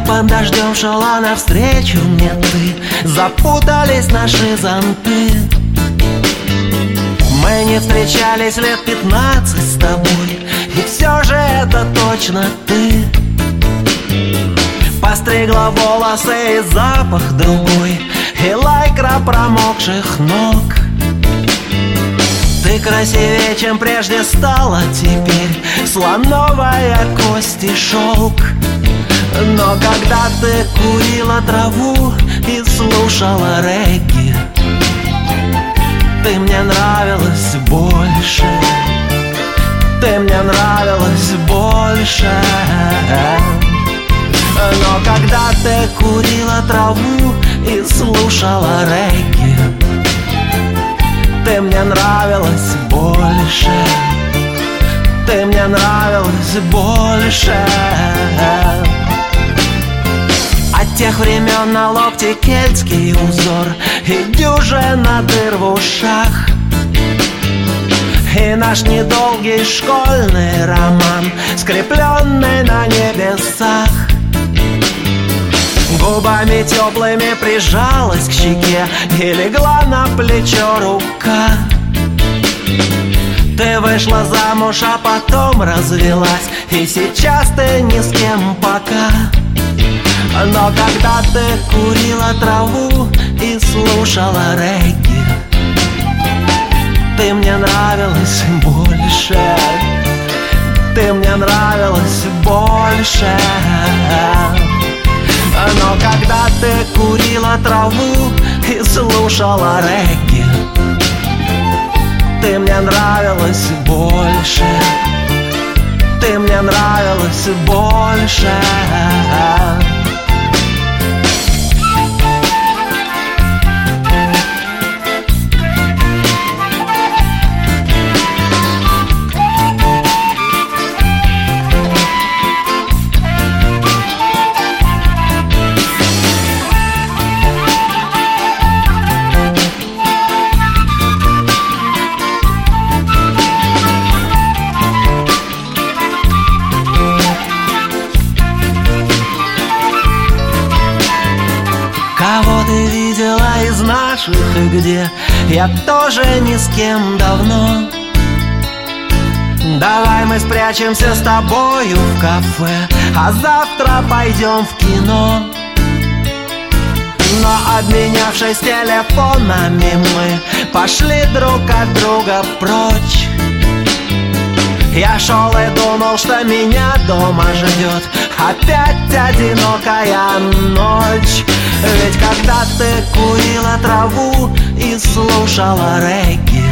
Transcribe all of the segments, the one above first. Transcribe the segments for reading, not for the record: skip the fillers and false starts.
под дождем шла навстречу мне ты. Запутались наши зонты. Мы не встречались лет 15 с тобой, и все же это точно ты. Постригла волосы и запах другой, и лайкра промокших ног. Ты красивее, чем прежде стала теперь, слоновая кость и шелк. Но когда ты курила траву и слушала регги, ты мне нравилась больше. Ты мне нравилась больше. Но когда ты курила траву и слушала регги, ты мне нравилась больше. Ты мне нравилась больше. От тех времен на локте кельтский узор и дюжина дыр в ушах, и наш недолгий школьный роман, скрепленный на небесах. Губами теплыми прижалась к щеке и легла на плечо рука. Ты вышла замуж, а потом развелась, и сейчас ты ни с кем пока. Но когда ты курила траву и слушала регги, ты мне нравилась больше. Ты мне нравилась больше. Но когда ты курила траву и слушала регги, ты мне нравилась больше. Ты мне нравилась больше. Кого ты видела из наших и где? Я тоже ни с кем давно. Давай мы спрячемся с тобою в кафе, а завтра пойдем в кино. Но обменявшись телефонами, мы пошли друг от друга прочь. Я шел и думал, что меня дома ждет опять одинокая ночь. Ведь когда ты курила траву и слушала регги,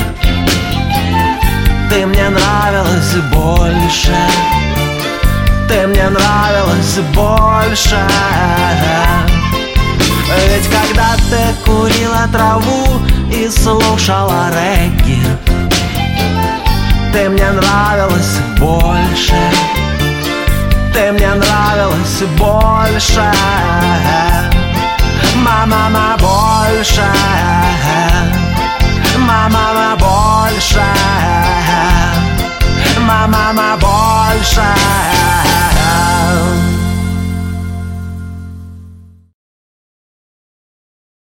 ты мне нравилась больше. Ты мне нравилась больше. Ведь когда ты курила траву и слушала регги, ты мне нравилась больше. Ты мне нравилась больше. Мама, больше. Мама, больше. Мама, больше.